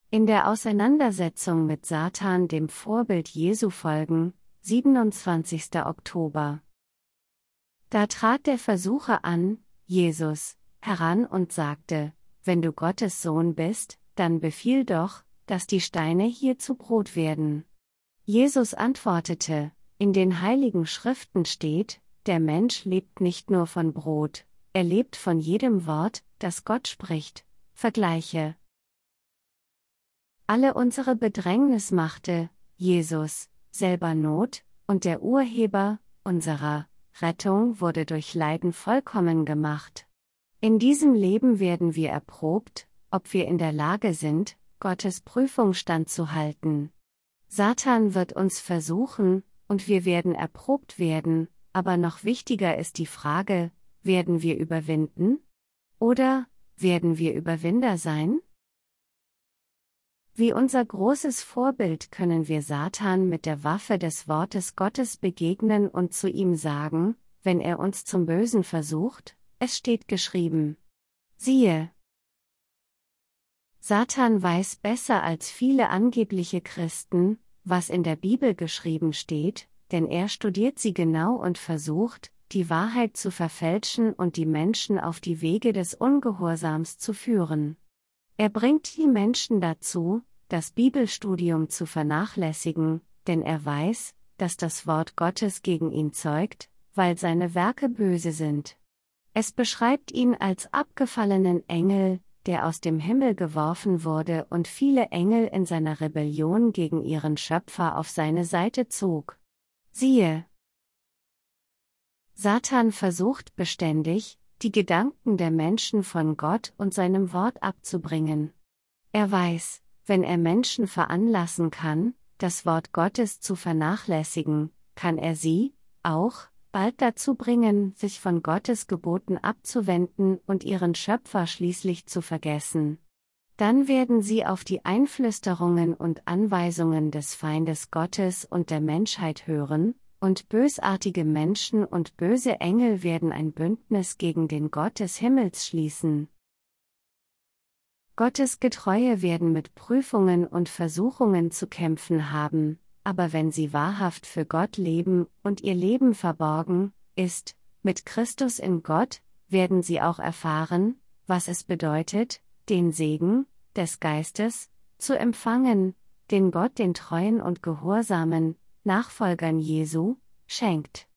In der Auseinandersetzung mit Satan dem Vorbild Jesu folgen, 27. Oktober. Da trat der Versucher an, Jesus, heran und sagte, wenn du Gottes Sohn bist, dann befiehl doch, dass die Steine hier zu Brot werden. Jesus antwortete, in den Heiligen Schriften steht, der Mensch lebt nicht nur von Brot, er lebt von jedem Wort, das Gott spricht. Vergleiche. Alle unsere Bedrängnis machte Jesus selber Not, und der Urheber unserer Rettung wurde durch Leiden vollkommen gemacht. In diesem Leben werden wir erprobt, ob wir in der Lage sind, Gottes Prüfung standzuhalten. Satan wird uns versuchen, und wir werden erprobt werden, aber noch wichtiger ist die Frage, werden wir überwinden? Oder werden wir Überwinder sein? Wie unser großes Vorbild können wir Satan mit der Waffe des Wortes Gottes begegnen und zu ihm sagen, wenn er uns zum Bösen versucht, es steht geschrieben. Siehe! Satan weiß besser als viele angebliche Christen, was in der Bibel geschrieben steht, denn er studiert sie genau und versucht, die Wahrheit zu verfälschen und die Menschen auf die Wege des Ungehorsams zu führen. Er bringt die Menschen dazu, das Bibelstudium zu vernachlässigen, denn er weiß, dass das Wort Gottes gegen ihn zeugt, weil seine Werke böse sind. Es beschreibt ihn als abgefallenen Engel, der aus dem Himmel geworfen wurde und viele Engel in seiner Rebellion gegen ihren Schöpfer auf seine Seite zog. Siehe! Satan versucht beständig, die Gedanken der Menschen von Gott und seinem Wort abzubringen. Er weiß, wenn er Menschen veranlassen kann, das Wort Gottes zu vernachlässigen, kann er sie, auch, bald dazu bringen, sich von Gottes Geboten abzuwenden und ihren Schöpfer schließlich zu vergessen. Dann werden sie auf die Einflüsterungen und Anweisungen des Feindes Gottes und der Menschheit hören, und bösartige Menschen und böse Engel werden ein Bündnis gegen den Gott des Himmels schließen. Gottes Getreue werden mit Prüfungen und Versuchungen zu kämpfen haben, aber wenn sie wahrhaft für Gott leben und ihr Leben verborgen ist, mit Christus in Gott, werden sie auch erfahren, was es bedeutet, den Segen des Geistes zu empfangen, den Gott den treuen und gehorsamen Nachfolgern Jesu schenkt.